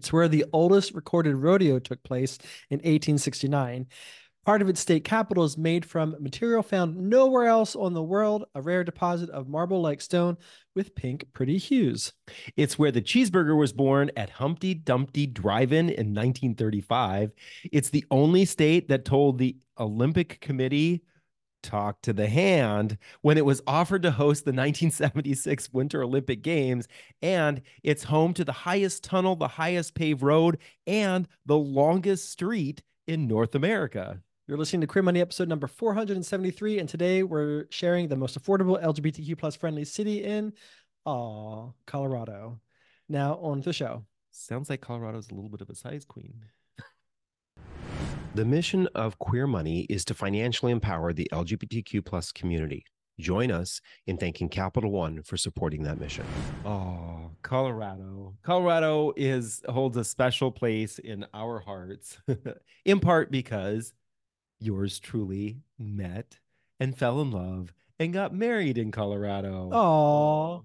It's where the oldest recorded rodeo took place in 1869. Part of its state capital is made from material found nowhere else on the world, a rare deposit of marble-like stone with pink, pretty hues. It's where the cheeseburger was born at Humpty Dumpty Drive-In 1935. It's the only state that told the Olympic Committee talk to the hand when it was offered to host the 1976 Winter Olympic Games. And it's home to the highest tunnel, the highest paved road, and the longest street in North America. You're listening to Queer Money episode number 473, and today we're sharing the most affordable LGBTQ plus friendly city in Colorado. Now on to the show. Sounds like Colorado's a little bit of a size queen. The mission of Queer Money is to financially empower the LGBTQ plus community. Join us in thanking Capital One for supporting that mission. Oh, Colorado. Colorado holds a special place in our hearts, in part because yours truly met and fell in love and got married in Colorado.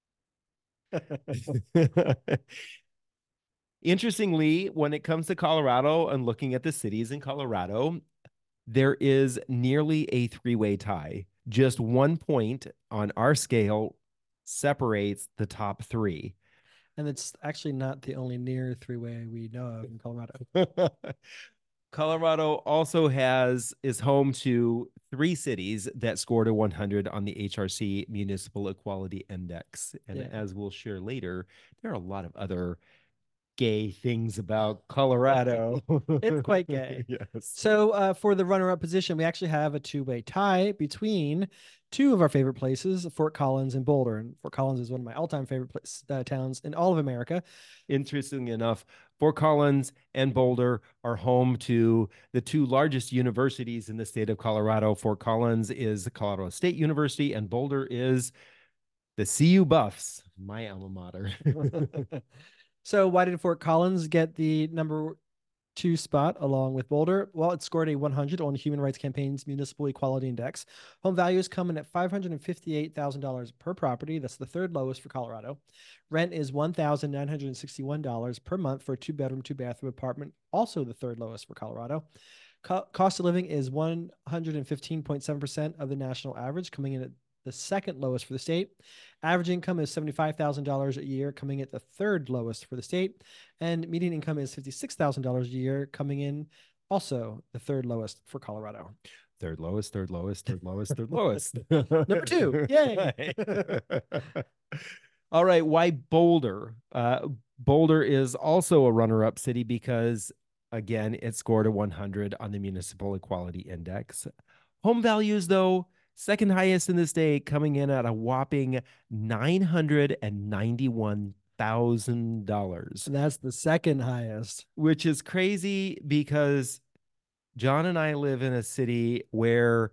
Aww. Interestingly, when it comes to Colorado and looking at the cities in Colorado, there is nearly a three-way tie. Just 1 point on our scale separates the top three. And it's actually not the only near three-way we know of in Colorado. Colorado also is home to 3 cities that scored a 100 on the HRC Municipal Equality Index. And as we'll share later, there are a lot of other gay things about Colorado. It's quite gay. Yes. So for the runner-up position, we actually have a two-way tie between two of our favorite places, Fort Collins and Boulder. And Fort Collins is one of my all-time favorite towns in all of America. Interestingly enough, Fort Collins and Boulder are home to the 2 largest universities in the state of Colorado. Fort Collins is the Colorado State University, and Boulder is the CU Buffs, my alma mater. So why did Fort Collins get the number 2 spot along with Boulder? Well, it scored a 100 on Human Rights Campaign's Municipal Equality Index. Home values come in at $558,000 per property. That's the 3rd lowest for Colorado. Rent is $1,961 per month for a 2-bedroom, 2-bathroom apartment, also the 3rd lowest for Colorado. Cost of living is 115.7% of the national average, coming in at the 2nd lowest for the state. Average income is $75,000 a year, coming at the 3rd lowest for the state. And median income is $56,000 a year, coming in also the 3rd lowest for Colorado. 3rd lowest, 3rd lowest, 3rd lowest, 3rd lowest. Number 2. Yay. All right. Why Boulder? Boulder is also a runner-up city because, again, it scored a 100 on the Municipal Equality Index. Home values, though, 2nd highest in the state, coming in at a whopping $991,000. That's the 2nd highest. Which is crazy because John and I live in a city where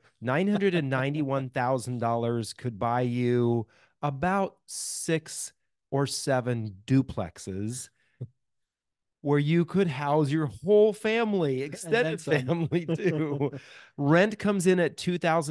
$991,000 could buy you about 6 or 7 duplexes where you could house your whole family, extended family too. Rent comes in at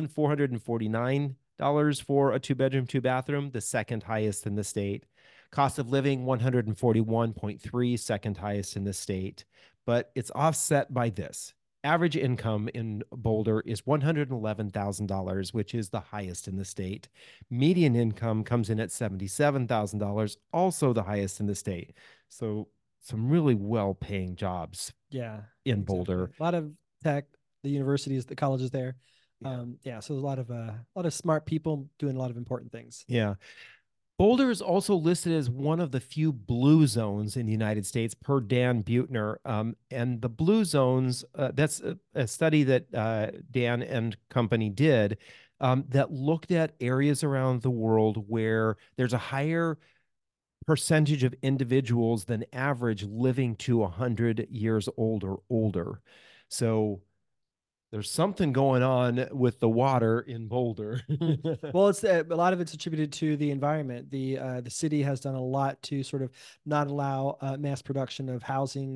$2,449 for a 2-bedroom, 2-bathroom, the 2nd highest in the state. Cost of living, 141.3, 2nd highest in the state. But it's offset by this. Average income in Boulder is $111,000, which is the highest in the state. Median income comes in at $77,000, also the highest in the state. So some really well-paying jobs in Boulder. A lot of tech, the universities, the colleges there. So there's a lot of smart people doing a lot of important things. Yeah. Boulder is also listed as one of the few blue zones in the United States per Dan Buettner. And the blue zones, that's a study that Dan and company did that looked at areas around the world where there's a higher percentage of individuals than average living to 100 years old or older. So there's something going on with the water in Boulder. Well, it's a lot of it's attributed to the environment. The city has done a lot to sort of not allow mass production of housing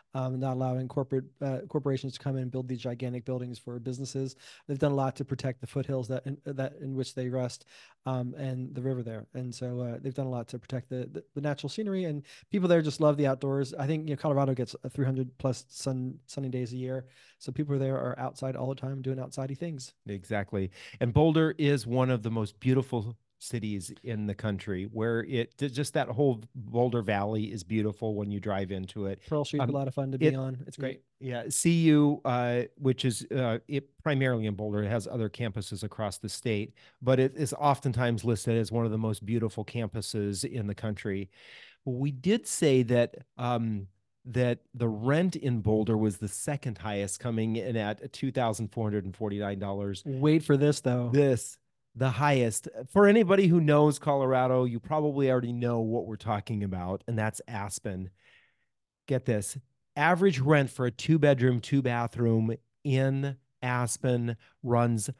not allowing corporations to come in and build these gigantic buildings for businesses. They've done a lot to protect the foothills that in which they rest, and the river there. And so they've done a lot to protect the natural scenery, and people there just love the outdoors. I think Colorado gets 300 plus sunny days a year, so people there are outside all the time doing outsidey things. Exactly. And Boulder is one of the most beautiful cities in the country, where just that whole Boulder Valley is beautiful when you drive into it. Pearl Street's a lot of fun to be on. It's great. Yeah, CU, which is it primarily in Boulder, it has other campuses across the state, but it is oftentimes listed as one of the most beautiful campuses in the country. We did say that that the rent in Boulder was the second highest, coming in at $2,449. Wait for this, though. The highest. For anybody who knows Colorado, you probably already know what we're talking about, and that's Aspen. Get this. Average rent for a 2-bedroom, 2-bathroom in Aspen runs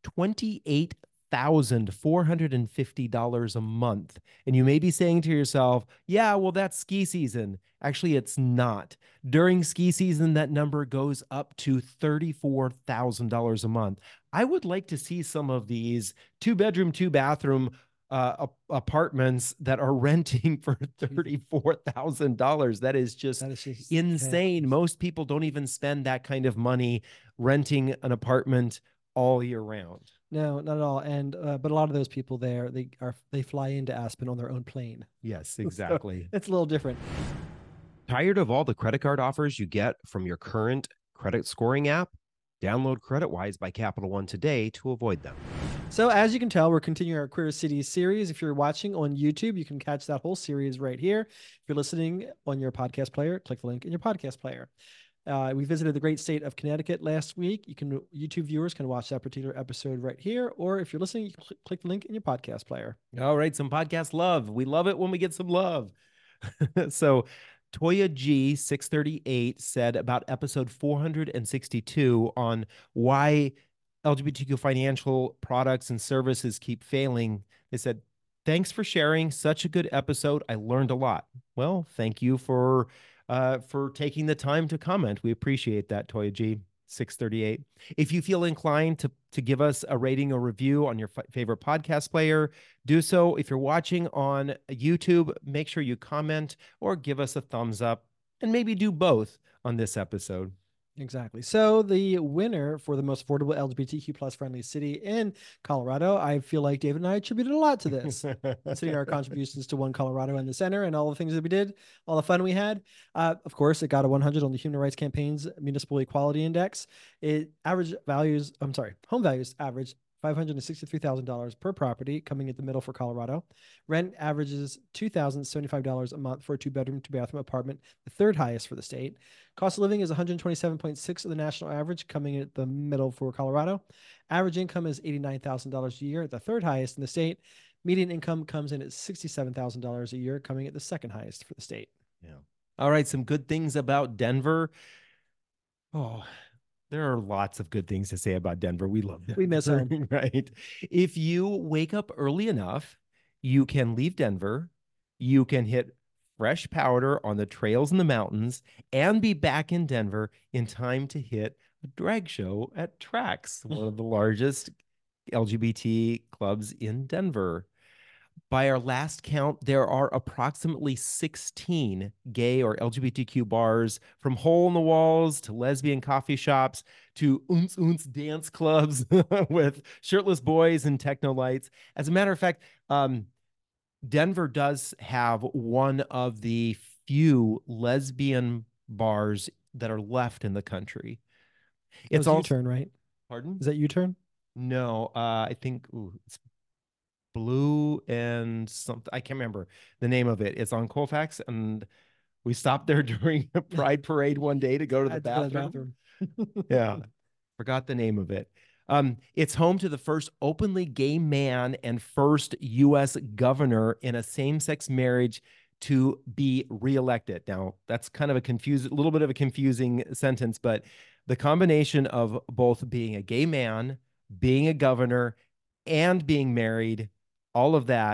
$28,450 a month. And you may be saying to yourself, yeah, well, that's ski season. Actually, it's not. During ski season, that number goes up to $34,000 a month. I would like to see some of these 2-bedroom, 2-bathroom apartments that are renting for $34,000. That is just insane. Yeah. Most people don't even spend that kind of money renting an apartment all year round. No, not at all. And but a lot of those people there, they fly into Aspen on their own plane. Yes, exactly. So it's a little different. Tired of all the credit card offers you get from your current credit scoring app? Download CreditWise by Capital One today to avoid them. So as you can tell, we're continuing our Queer Cities series. If you're watching on YouTube, you can catch that whole series right here. If you're listening on your podcast player, click the link in your podcast player. We visited the great state of Connecticut last week. YouTube viewers can watch that particular episode right here, or if you're listening, you can click the link in your podcast player. All right, some podcast love. We love it when we get some love. So Toya G 638 said about episode 462 on why LGBTQ financial products and services keep failing. They said, thanks for sharing such a good episode. I learned a lot. Well, thank you for taking the time to comment. We appreciate that, Toya G 638. If you feel inclined to give us a rating or review on your favorite podcast player, do so. If you're watching on YouTube, make sure you comment or give us a thumbs up, and maybe do both on this episode. Exactly. So the winner for the most affordable LGBTQ plus friendly city in Colorado, I feel like David and I attributed a lot to this, considering our contributions to One Colorado and the center and all the things that we did, all the fun we had. Of course, it got a 100 on the Human Rights Campaign's Municipal Equality Index. Home values average $563,000 per property, coming at the middle for Colorado. Rent averages $2,075 a month for a 2-bedroom, 2-bathroom apartment, the third highest for the state. Cost of living is 127.6 of the national average, coming at the middle for Colorado. Average income is $89,000 a year, the third highest in the state. Median income comes in at $67,000 a year, coming at the second highest for the state. Yeah. All right, some good things about Denver. Oh, there are lots of good things to say about Denver. We love Denver. We miss home. Right. If you wake up early enough, you can leave Denver. You can hit fresh powder on the trails in the mountains and be back in Denver in time to hit a drag show at Trax, one of the largest LGBT clubs in Denver. By our last count, there are approximately 16 gay or LGBTQ bars, from hole in the walls to lesbian coffee shops to oons oons dance clubs with shirtless boys and techno lights. As a matter of fact, Denver does have one of the few lesbian bars that are left in the country. It's all U-Turn, right? Pardon? Is that U-Turn? No, I think it's Blue and something. I can't remember the name of it. It's on Colfax, and we stopped there during a Pride Parade one day to go to the bathroom. Yeah, forgot the name of it. It's home to the first openly gay man and first U.S. governor in a same-sex marriage to be reelected. Now, that's kind of a little bit of a confusing sentence, but the combination of both being a gay man, being a governor, and being married, all of that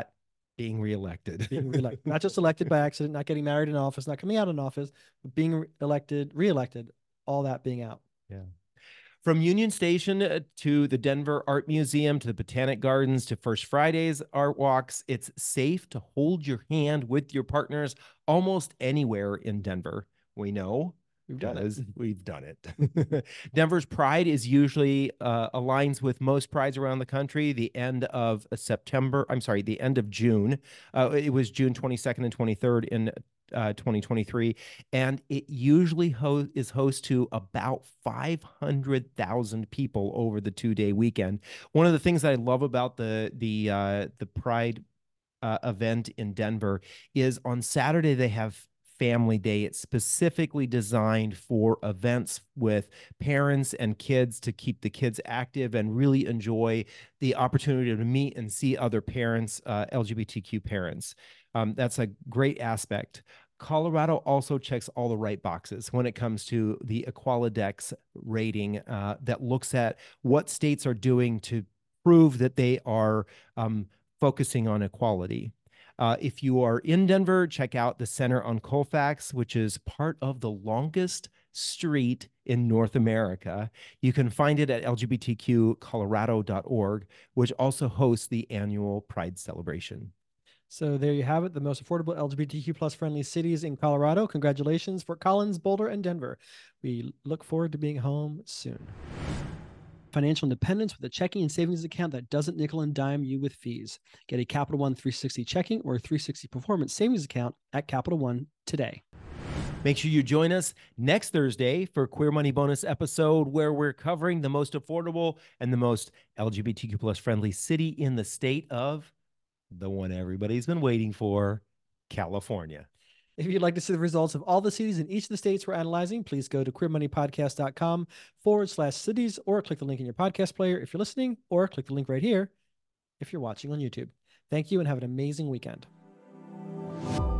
Being reelected. Being reelected, not just elected by accident, not getting married in office, not coming out in office, but being elected, reelected, all that being out. Yeah. From Union Station to the Denver Art Museum to the Botanic Gardens to First Friday's art walks, it's safe to hold your hand with your partners almost anywhere in Denver. We know We've done it. we've done it. Denver's Pride is usually aligns with most prides around the country. The end of the end of June. It was June 22nd and 23rd in 2023, and it usually is host to about 500,000 people over the 2-day weekend. One of the things that I love about the Pride event in Denver is on Saturday they have Family Day. It's specifically designed for events with parents and kids to keep the kids active and really enjoy the opportunity to meet and see other parents, LGBTQ parents. That's a great aspect. Colorado also checks all the right boxes when it comes to the Equalidex rating that looks at what states are doing to prove that they are focusing on equality. If you are in Denver, check out the Center on Colfax, which is part of the longest street in North America. You can find it at lgbtqcolorado.org, which also hosts the annual Pride celebration. So there you have it, the most affordable LGBTQ plus friendly cities in Colorado. Congratulations, Fort Collins, Boulder, and Denver. We look forward to being home soon. Financial independence with a checking and savings account that doesn't nickel and dime you with fees. Get a Capital One 360 checking or 360 performance savings account at Capital One today. Make sure you join us next Thursday for Queer Money Bonus episode, where we're covering the most affordable and the most LGBTQ plus friendly city in the state of the one everybody's been waiting for, California. If you'd like to see the results of all the cities in each of the states we're analyzing, please go to queermoneypodcast.com/cities or click the link in your podcast player if you're listening, or click the link right here if you're watching on YouTube. Thank you and have an amazing weekend.